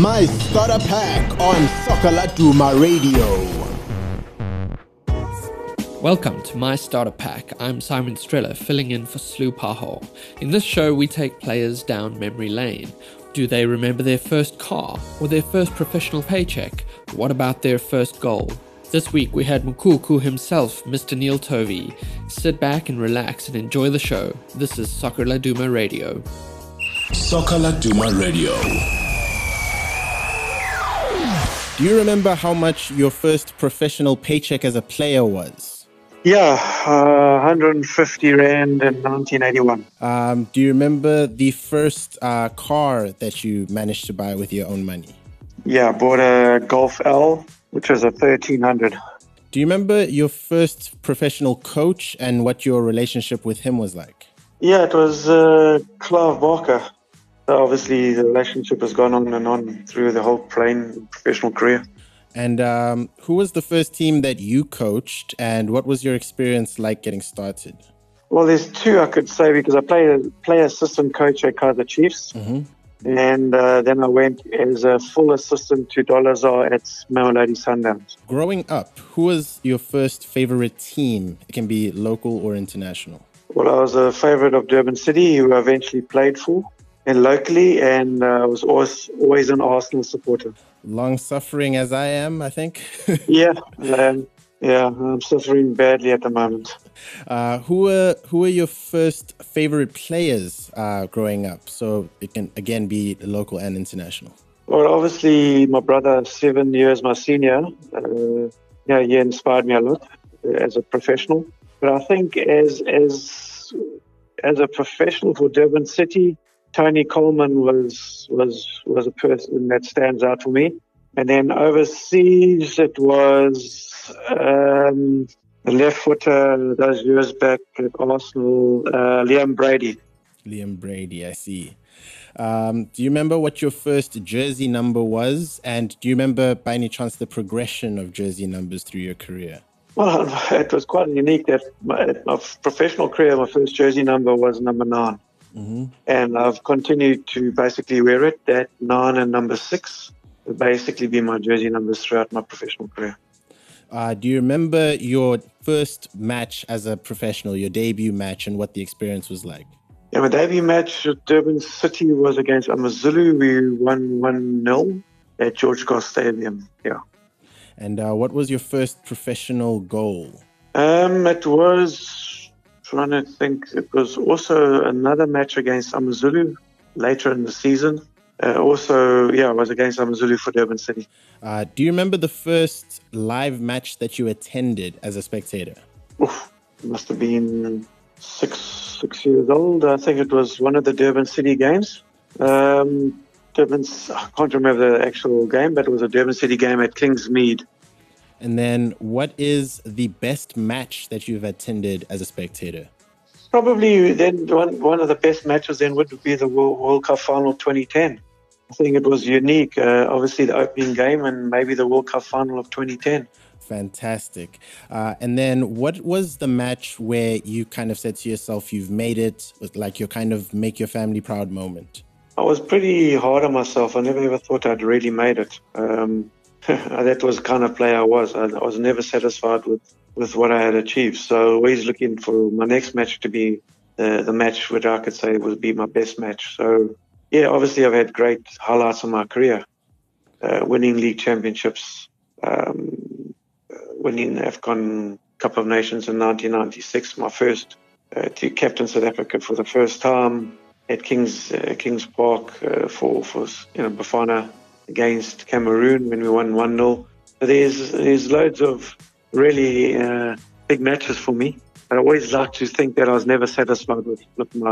My Starter Pack on Soccer Laduma Radio. Welcome to My Starter Pack. I'm Simon Strella, filling in for Slu Pahol. In this show, we take players down memory lane. Do they remember their first car or their first professional paycheck? What about their first goal? This week, we had Mukuku himself, Mr. Neil Tovey. Sit back and relax and enjoy the show. This is Soccer Laduma Radio. Soccer Laduma Radio. Do you remember how much your first professional paycheck as a player was? Yeah, 150 Rand in 1981. Do you remember the first car that you managed to buy with your own money? Yeah, I bought a Golf L, which was a 1300. Do you remember your first professional coach and what your relationship with him was like? Yeah, it was Clive Barker. So obviously, the relationship has gone on and on through the whole playing professional career. And who was the first team that you coached, and what was your experience like getting started? Well, there's two I could say because I play assistant coach at Kaizer Chiefs. Mm-hmm. And then I went as a full assistant to Dolazar at Mamelodi Sundowns. Growing up, who was your first favorite team? It can be local or international. Well, I was a favorite of Durban City, who I eventually played for, and locally, and I was always an Arsenal supporter. Long-suffering as I am, I think. Yeah, I'm suffering badly at the moment. Who were your first favorite players growing up? So it can again be local and international. Well, obviously, my brother, 7 years my senior, he inspired me a lot as a professional. But I think as a professional for Durban City, Tony Coleman was a person that stands out for me. And then overseas, it was the left footer those years back at Arsenal, Liam Brady. Liam Brady, I see. Do you remember what your first jersey number was? And do you remember, by any chance, the progression of jersey numbers through your career? Well, it was quite unique that my professional career, my first jersey number was number 9. Mm-hmm. And I've continued to basically wear it. That 9 and number 6 will basically be my jersey numbers throughout my professional career. Do you remember your first match as a professional, your debut match, and what the experience was like? Yeah, my debut match at Durban City was against AmaZulu. We won 1-0 at George Goss Stadium. Yeah. And what was your first professional goal? It was, trying to think, it was also another match against AmaZulu later in the season. It was against AmaZulu for Durban City. Do you remember the first live match that you attended as a spectator? Must have been six years old. I think it was one of the Durban City games. I can't remember the actual game, but it was a Durban City game at Kingsmead. And then what is the best match that you've attended as a spectator? Probably then one of the best matches then would be the World Cup final 2010. I think it was unique. Obviously the opening game and maybe the World Cup final of 2010. Fantastic. And then what was the match where you kind of said to yourself, you've made it, like your kind of make your family proud moment? I was pretty hard on myself. I never ever thought I'd really made it. That was the kind of player I was. I was never satisfied with what I had achieved. So always looking for my next match to be the match which I could say would be my best match. So, yeah, obviously I've had great highlights in my career. Winning league championships, winning the AFCON Cup of Nations in 1996, my first to captain South Africa for the first time at Kings Park for Bafana against Cameroon when we won 1-0. So there's loads of really big matches for me. I always like to think that I was never satisfied with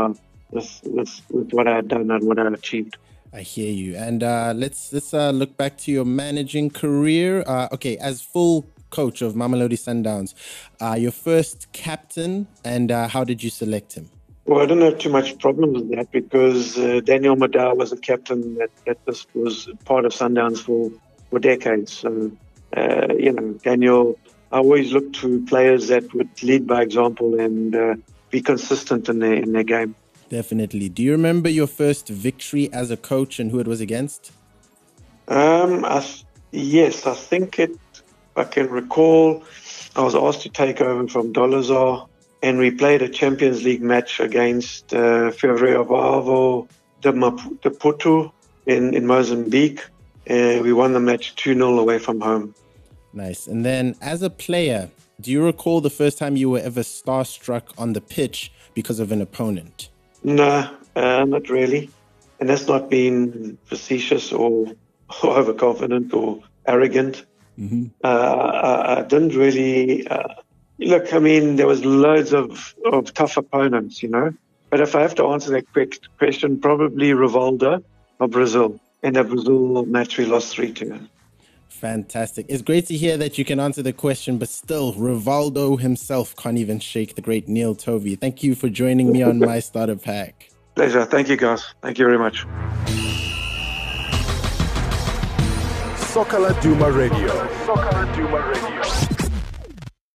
what I had done and what I had achieved. I hear you. And let's look back to your managing career. As full coach of Mamelodi Sundowns, your first captain, and how did you select him? Well, I don't have too much problem with that because Daniel Madar was a captain that this was part of Sundowns for decades. So, Daniel, I always looked to players that would lead by example and be consistent in their game. Definitely. Do you remember your first victory as a coach and who it was against? Yes, I think I can recall, I was asked to take over from Dolazar, and we played a Champions League match against Feoreiro de Maputo in Mozambique. We won the match 2-0 away from home. Nice. And then as a player, do you recall the first time you were ever starstruck on the pitch because of an opponent? No, not really. And that's not being facetious or overconfident or arrogant. Mm-hmm. I didn't really... look, I mean, there was loads of tough opponents, you know. But if I have to answer that quick question, probably Rivaldo of Brazil. In the Brazil match, we lost 3-2. Fantastic. It's great to hear that you can answer the question, but still, Rivaldo himself can't even shake the great Neil Tovey. Thank you for joining me on My Starter Pack. Pleasure. Thank you, guys. Thank you very much. Soccer Laduma Radio. Soccer Laduma Radio.